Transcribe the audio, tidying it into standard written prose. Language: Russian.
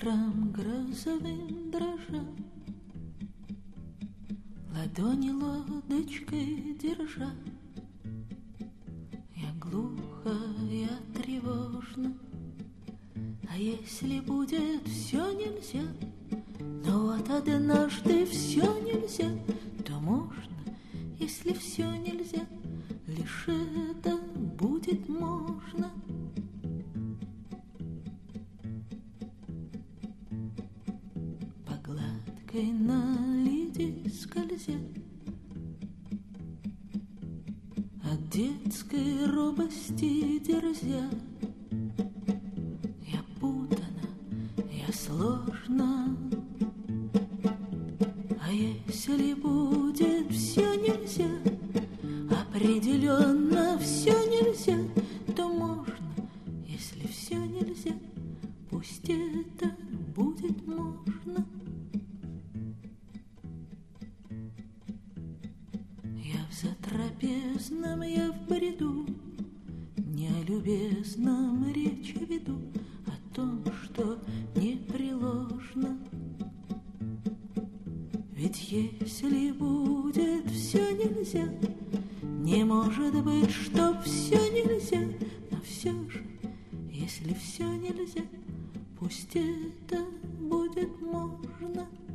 ветром грозовым дрожа, ладони лодочкой держа. Я глухо, я тревожно. А если будет все нельзя, но вот однажды все нельзя, то можно, если все нельзя, лишь это будет можно. По гладкой наледи скользя, от детской робости дерзя, я путана, я сложна. А если будет все нельзя, определенно все нельзя, то можно, если все нельзя, пусть это будет можно. Я в затрапезном, я в бреду, не о любезном речи веду, о том, что непреложно. Ведь если будет все нельзя, не может быть, что все нельзя. Но все же, если все нельзя, пусть это будет можно.